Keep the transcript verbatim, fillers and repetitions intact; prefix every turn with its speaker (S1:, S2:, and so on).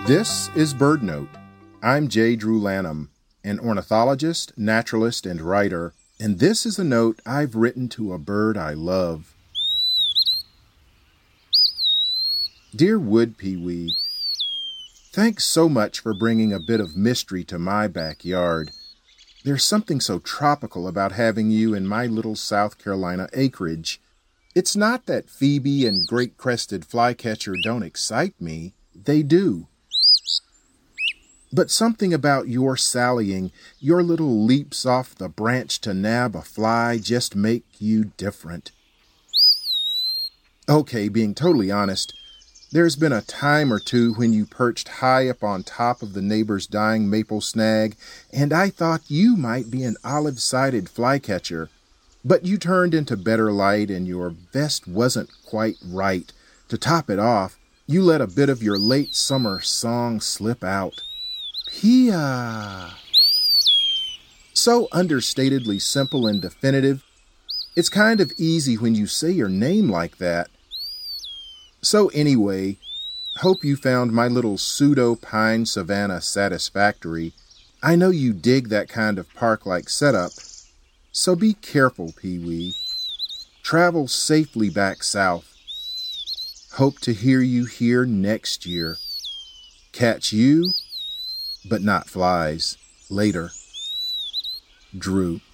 S1: This is BirdNote. I'm J. Drew Lanham, an ornithologist, naturalist, and writer, and this is a note I've written to a bird I love. Dear Wood Pewee, thanks so much for bringing a bit of mystery to my backyard. There's something so tropical about having you in my little South Carolina acreage. It's not that Phoebe and great-crested flycatcher don't excite me. They do. But something about your sallying, your little leaps off the branch to nab a fly just make you different. Okay, being totally honest, there's been a time or two when you perched high up on top of the neighbor's dying maple snag, and I thought you might be an olive-sided flycatcher. But you turned into better light, and your vest wasn't quite right. To top it off, you let a bit of your late summer song slip out. Pia. So understatedly simple and definitive. It's kind of easy when you say your name like that. So anyway, hope you found my little pseudo-pine savanna satisfactory. I know you dig that kind of park-like setup. So be careful, Pee-wee. Travel safely back south. Hope to hear you here next year. Catch you, but not flies, later. Drew.